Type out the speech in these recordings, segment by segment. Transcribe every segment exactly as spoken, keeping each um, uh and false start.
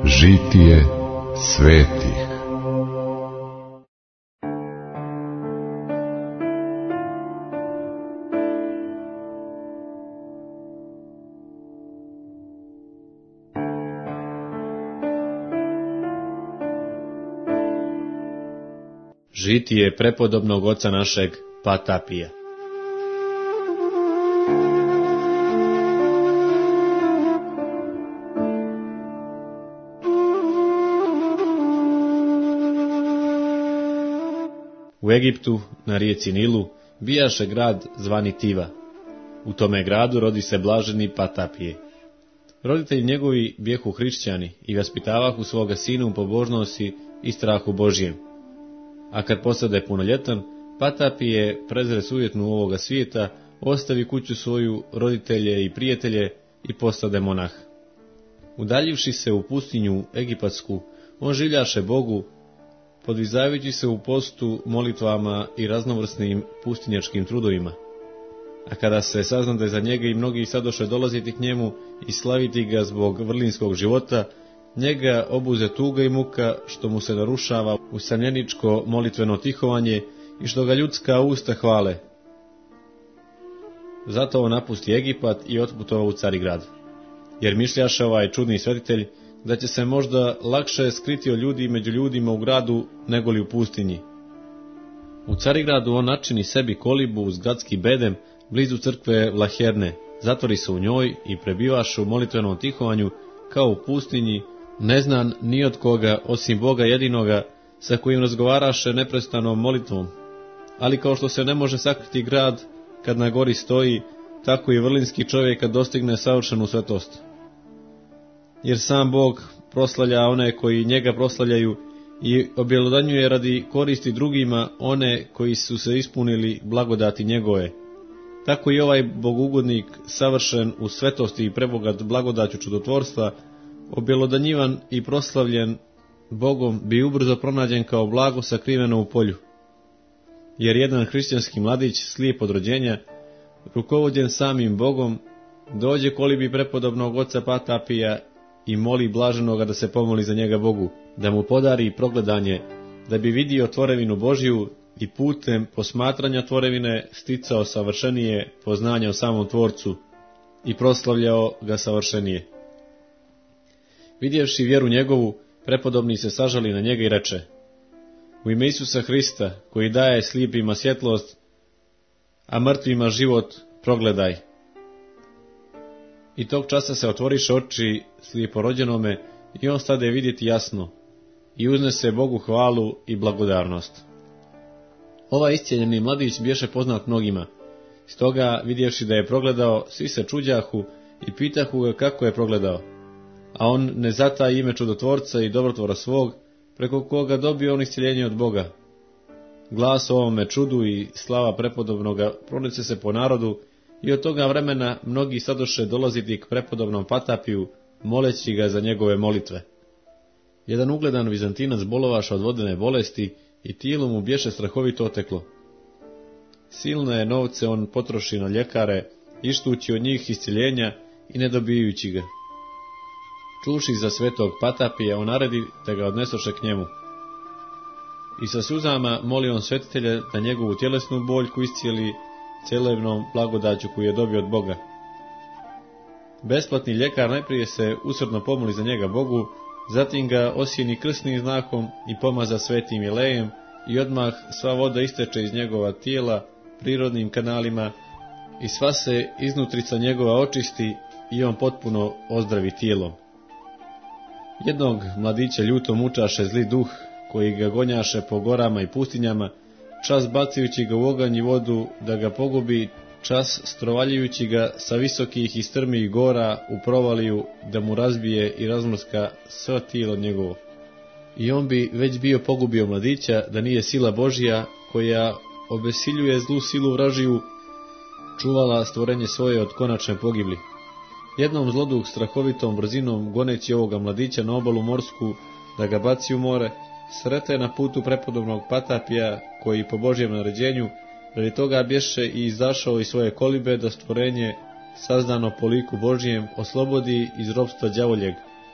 Žitije svetih. Žitije prepodobnog oca našeg Patapija. U Egiptu, na rijeci Nilu, bijaše grad zvani Tiva. U tome gradu rodi se blaženi Patapije. Roditelji njegovi bijehu hrišćani i vaspitavahu svoga sina u pobožnosti i strahu Božijem. A kad postade punoljetan, Patapije prezre sujetnu ovoga svijeta, ostavi kuću svoju, roditelje i prijatelje i postade monah. Udaljivši se u pustinju Egipatsku, on življaše Bogu, podvizavajući se u postu, molitvama i raznovrsnim pustinjačkim trudovima. A kada se saznade za njega i mnogi sadoše dolaziti k njemu i slaviti ga zbog vrlinskog života, njega obuze tuga i muka, što mu se narušava usamljeničko molitveno tihovanje i što ga ljudska usta hvale. Zato on napusti Egipat i otputovao u Carigrad, jer mišljaše ovaj čudni svetitelj da će se možda lakše skriti od ljudi među ljudima u gradu negoli u pustinji. U Carigradu on načini sebi kolibu uz gradski bedem blizu crkve Vlaherne, zatvori se u njoj i prebivaše u molitvenom tihovanju kao u pustinji, neznan ni od koga osim Boga jedinoga, sa kojim razgovaraše neprestanom molitvom. Ali kao što se ne može sakriti grad kad na gori stoji, tako i vrlinski čovjek kad dostigne savršenu svetost. Jer sam Bog proslavlja one koji njega proslavljaju i objelodanjuje radi koristi drugima one koji su se ispunili blagodati njegove. Tako i ovaj bogugodnik, savršen u svetosti i prebogat blagodaću čudotvorstva, objelodanjivan i proslavljen Bogom, bi ubrzo pronađen kao blago sakriveno u polju. Jer jedan hrišćanski mladić, slijep od rođenja, rukovođen samim Bogom, dođe kolibi prepodobnog oca Patapija i moli blaženoga da se pomoli za njega Bogu, da mu podari progledanje, da bi vidio tvorevinu Božiju i putem posmatranja tvorevine sticao savršenije poznanja o samom Tvorcu i proslavljao ga savršenije. Vidjevši vjeru njegovu, prepodobni se sažali na njega i reče: u ime Isusa Hrista, koji daje slijepima svjetlost, a mrtvima život, progledaj. I tog časa se otvoriše oči slijeporođenome i on stade vidjeti jasno i uznese Bogu hvalu i blagodarnost. Ovaj iscijeljeni mladić biješe poznat mnogima, stoga vidjevši da je progledao, svi se čuđahu i pitahu ga kako je progledao. A on ne zataji ime čudotvorca i dobrotvora svog, preko koga dobio on iscjeljenje od Boga. Glas o ovome čudu i slava prepodobnoga pronese se po narodu i od toga vremena mnogi sadoše dolaziti k prepodobnom Patapiju, moleći ga za njegove molitve. Jedan ugledan Vizantinac bolovaš od vodene bolesti i tijelo mu bješe strahovito oteklo. Silne novce on potroši na ljekare, ištući od njih iscjeljenja i ne dobijajući ga. Čuši za svetog Patapija, on naredi da ga odnesoše k njemu. I sa suzama moli on svetitelja da njegovu tjelesnu boljku iscijeli cjelevnom blagodaću koju je dobio od Boga. Besplatni ljekar najprije se usrdno pomoli za njega Bogu, zatim ga osjeni krsnim znakom i pomaza svetim jelejem i odmah sva voda isteče iz njegova tijela prirodnim kanalima i sva se iznutrica njegova očisti i on potpuno ozdravi tijelom. Jednog mladića ljuto mučaše zli duh, koji ga gonjaše po gorama i pustinjama, čas bacajući ga u oganj i vodu da ga pogubi, čas strovaljujući ga sa visokih i strmih gora u provaliju da mu razbije i razmrska svo tijelo njegovo. I on bi već bio pogubio mladića da nije sila Božja, koja obesiljuje zlu silu vražiju, čuvala stvorenje svoje od konačne pogibli. Jednom zloduh strahovitom brzinom goneći ovoga mladića na obalu morsku da ga baci u more, srete na putu prepodobnog Patapija, koji po Božjem naređenju radi toga bješe i izašao iz svoje kolibe da stvorenje sazdano po liku Božjem oslobodi iz ropstva đavoljeg.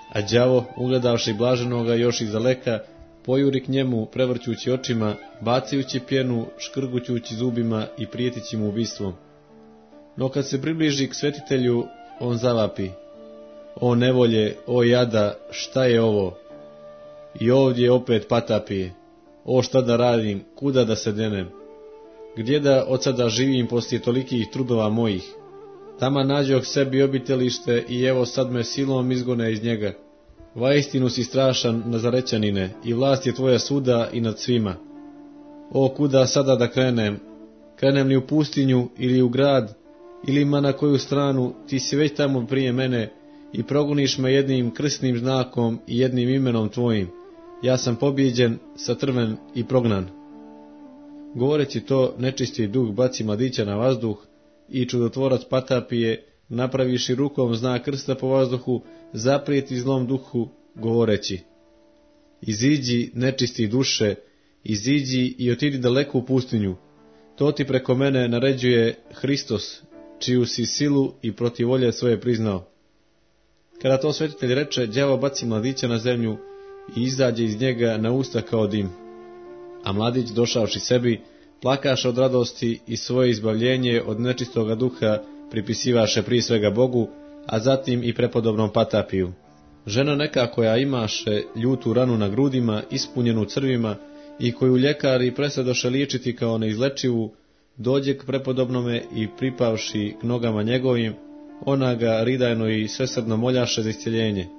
A đavo, ugledavši blaženoga još iz daleka, pojuri k njemu, prevrćući očima, bacajući pjenu, škrgućući zubima i prijetići mu ubistvom. No kad se približi k svetitelju, on zavapi: o nevolje, o jada, šta je ovo? I ovdje opet patapije. O, šta da radim, kuda da se denem? Gdje da od sada živim poslije tolikih trudova mojih? Tama nađoh sebi obitelište i evo sad me silom izgone iz njega. Vaistinu si strašan, Nazarećanine, i vlast je tvoja suda i nad svima. O, kuda sada da krenem? Krenem li u pustinju ili u grad, ili ma na koju stranu? Ti si već tamo prije mene i progoniš me jednim krsnim znakom i jednim imenom tvojim. Ja sam pobjeđen, satrven i prognan. Govoreći to, nečisti duh baci mladića na vazduh i čudotvorac Patapije, napraviši rukom znak krsta po vazduhu, zaprijeti zlom duhu, govoreći: iziđi, nečisti duše, iziđi i otidi daleko u pustinju. To ti preko mene naređuje Hristos, čiju si silu i protiv volje svoje priznao. Kada to svetitelj reče, đavo baci mladića na zemlju i izađe iz njega na usta kao dim. A mladić, došavši sebi, plakaše od radosti i svoje izbavljenje od nečistoga duha pripisivaše prije svega Bogu, a zatim i prepodobnom Patapiju. Žena neka koja imaše ljutu ranu na grudima, ispunjenu crvima i koju ljekari presedoše liječiti kao neizlečivu, dođe k prepodobnome i pripavši k nogama njegovim, ona ga ridajno i svesrdno moljaše za iscjeljenje.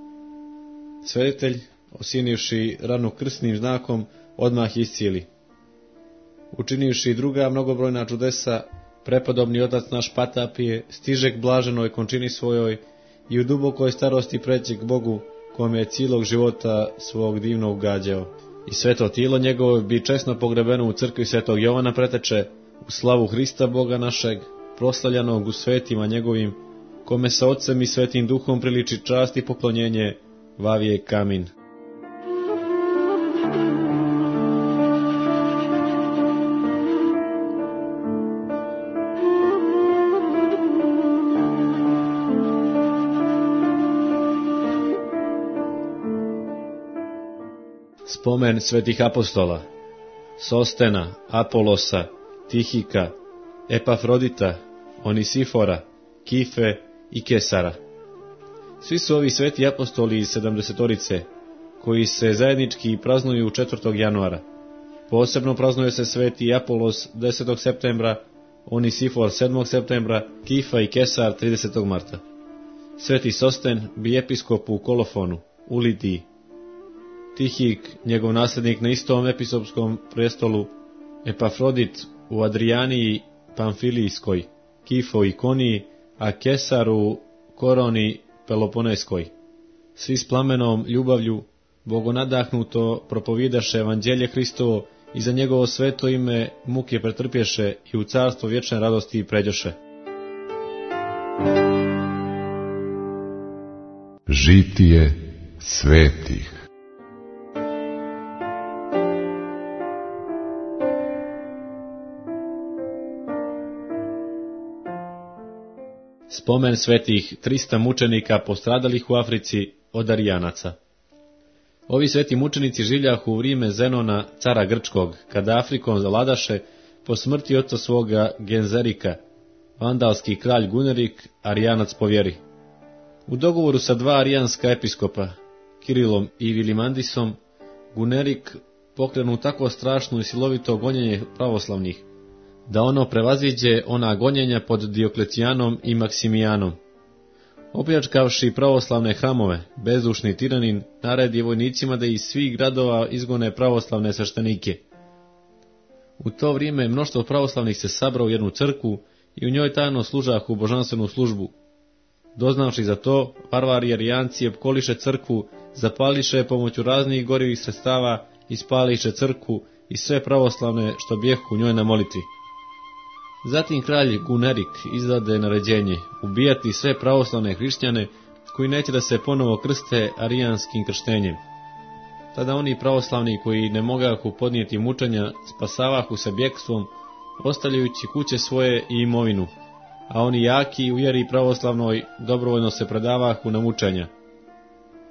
Svetitelj, osinivši ranu krsnim znakom, odmah iscijeli. Učinivši druga mnogobrojna čudesa, prepodobni otac naš Patapije stiže k blaženoj končini svojoj i u dubokoj starosti pređe k Bogu, kome je cijelog života svog divno ugađao. I sveto tijelo njegovo bi česno pogrebeno u crkvi svetog Jovana preteče, u slavu Hrista Boga našeg, proslavljanog u svetima njegovim, kome sa Otcem i Svetim Duhom priliči čast i poklonjenje, vavijek. Amin. Spomen svetih apostola: Sostena, Apolosa, Tihika, Epafrodita, Onisifora, Kife i Kesara. Svi su ovi sveti apostoli iz sedamdesetorice, koji se zajednički praznuju četvrtog januara. Posebno praznuje se sveti Apolos desetog septembra, Onisifor sedmog septembra, Kifa i Kesar tridesetog marta. Sveti Sosten bi episkop u Kolofonu, u Lidiji. Tihik, njegov nasljednik na istom episkopskom prestolu, Epafrodit u Adrijaniji Pamfilijskoj, Kifo i Koniji, a Kesar u Koroni Peloponeskoj. Svi s plamenom ljubavlju, bogonadahnuto propovidaše evanđelje Hristovo i za njegovo sveto ime muke pretrpješe i u carstvo vječne radosti pređoše. Žitije svetih. Spomen svetih trista mučenika postradalih u Africi od Arijanaca. Ovi sveti mučenici življahu u vrijeme Zenona, cara Grčkog, kada Afrikom zavladaše po smrti oca svoga Genzerika, vandalski kralj Gunerik, Arijanac po vjeri. U dogovoru sa dva arijanska episkopa, Kirilom i Vilimandisom, Gunerik pokrenu tako strašno i silovito gonjenje pravoslavnih, da ono prevaziđe ona gonjenja pod Dioklecijanom i Maksimijanom. Opljačkavši pravoslavne hramove, bezdušni tiranin naredi vojnicima da iz svih gradova izgone pravoslavne sveštenike. U to vrijeme mnoštvo pravoslavnih se sabra u jednu crkvu i u njoj tajno služahu božanstvenu službu. Doznavši za to, varvari Arijanci opkoliše crkvu, zapališe pomoću raznih gorivih sredstava, ispališe crkvu i sve pravoslavne što bijehu u njoj na molitvi. Zatim kralj Gunerik izdade naređenje ubijati sve pravoslavne hrišćane koji neće da se ponovo krste arijanskim krštenjem. Tada oni pravoslavni koji ne mogahu podnijeti mučenja spasavahu se bjekstvom, ostavljajući kuće svoje i imovinu, a oni jaki u vjeri pravoslavnoj dobrovoljno se predavahu na mučenja.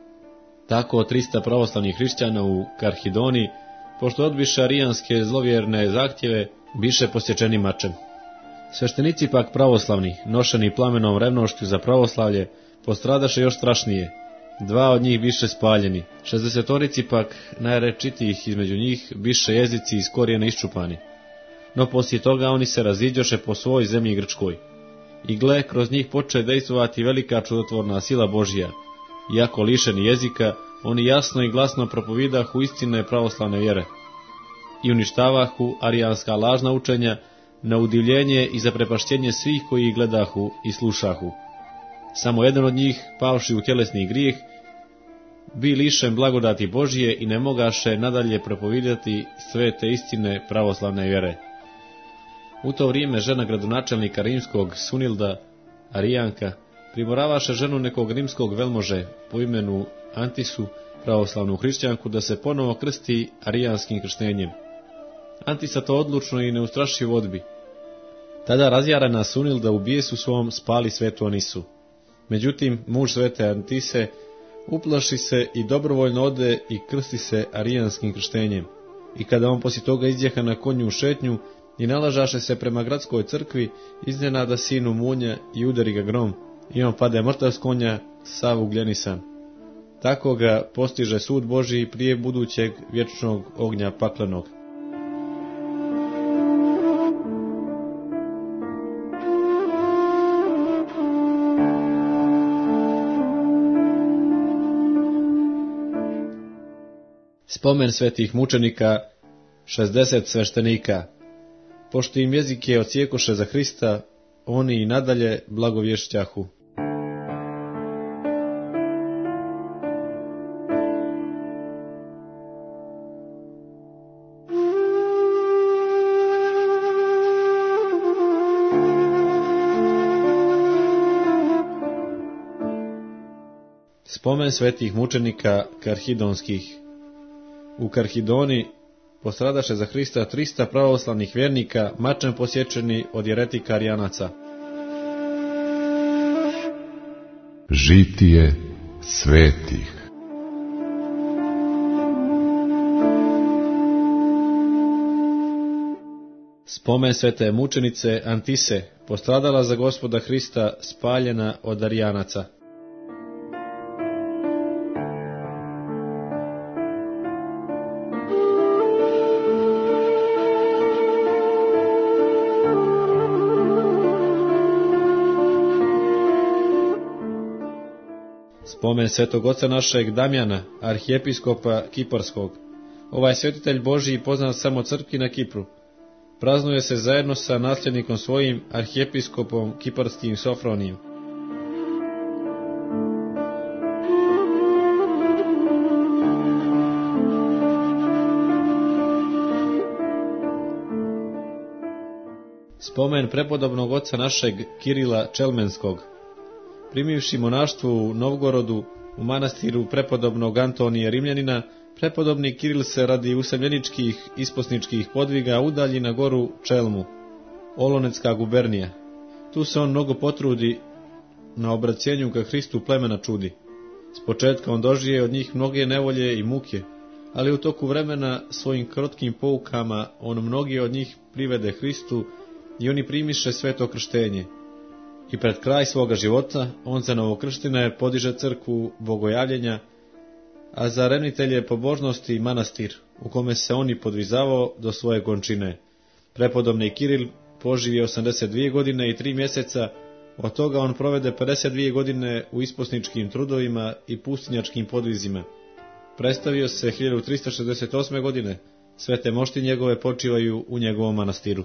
Tako trista pravoslavnih hrišćana u Karhidoni, pošto odbiše arijanske zlovjerne zahtjeve, biše posječeni mačem. Sveštenici pak pravoslavni, nošeni plamenom revnošću za pravoslavlje, postradaše još strašnije. Dva od njih biše spaljeni, šezdesetorici pak najrečitijih između njih biše jezici iz korijena iščupani. No poslije toga oni se raziđoše po svoj zemlji Grčkoj. I gle, kroz njih poče dejstvovati velika čudotvorna sila Božja. Iako lišeni jezika, oni jasno i glasno propovidahu istine pravoslavne vjere. I uništavahu arijanska lažna učenja, na udivljenje i zaprepašćenje svih koji ih gledahu i slušahu. Samo jedan od njih, pavši u tjelesni grijeh, bi lišen blagodati Božije i ne mogaše nadalje propovidati sve te istine pravoslavne vjere. U to vrijeme žena gradonačelnika rimskog Sunilda, Arijanka, primoravaše ženu nekog rimskog velmože po imenu Antisu, pravoslavnu hrišćanku, da se ponovo krsti arijanskim krštenjem. Antisa to odlučno i neustrašivo odbi. Tada razjarana Sunilda u bijesu svom spali svetu Anisu. Međutim, muž svete Antise uplaši se i dobrovoljno ode i krsti se arijanskim krštenjem. I kada on poslije toga izdjeha na konju u šetnju i nalažaše se prema gradskoj crkvi, iznenada sinu munja i udari ga grom, i on pade mrtav s konja, sav ugljenisan. Tako ga postiže sud Božji prije budućeg vječnog ognja paklenog. Spomen svetih mučenika, šezdeset sveštenika. Pošto im jezike ocijekoše za Hrista, oni i nadalje blagovješćahu. Spomen svetih mučenika karhidonskih. U Karhidoni postradaše za Hrista trista pravoslavnih vjernika, mačem posječeni od jeretika Arijanaca. Žitije svetih. Spomen svete mučenice Antise, postradala za Gospoda Hrista, spaljena od Arijanaca. Spomen svetog oca našeg Damjana, arhijepiskopa Kiparskog. Ovaj svetitelj Božji poznat samo crkvi na Kipru. Praznuje se zajedno sa nasljednikom svojim, arhijepiskopom Kiparskim Sofronijem. Spomen prepodobnog oca našeg Kirila Čelmenskog. Primivši monaštvo u Novgorodu, u manastiru prepodobnog Antonije Rimljanina, prepodobni Kiril se radi useljeničkih isposničkih podviga udalji na goru Čelmu, Olonecka gubernija. Tu se on mnogo potrudi na obraćenju ka Hristu plemena čudi. S početka on dožije od njih mnoge nevolje i muke, ali u toku vremena svojim krotkim poukama on mnogi od njih privede Hristu i oni primiše sveto krštenje. I pred kraj svoga života on za novokrštine podiže crkvu bogojavljenja, a za revnitelje pobožnosti manastir, u kome se on i podvizavao do svoje končine. Prepodobni Kiril poživio osamdeset dvije godine i tri mjeseca, od toga on provede pedeset dvije godine u isposničkim trudovima i pustinjačkim podvizima. Predstavio se hiljadu trista šezdeset osme godine, svete mošti njegove počivaju u njegovom manastiru.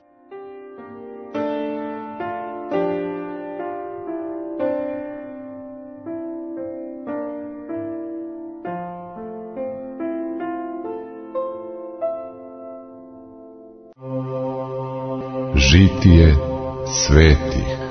Žitije svetih.